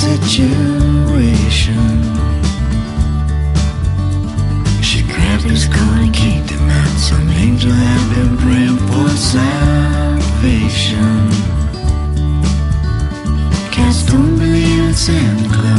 situation. She grabbed his coat and kicked him out. Some angel had been praying for salvation. Cats don't believe in Santa Claus.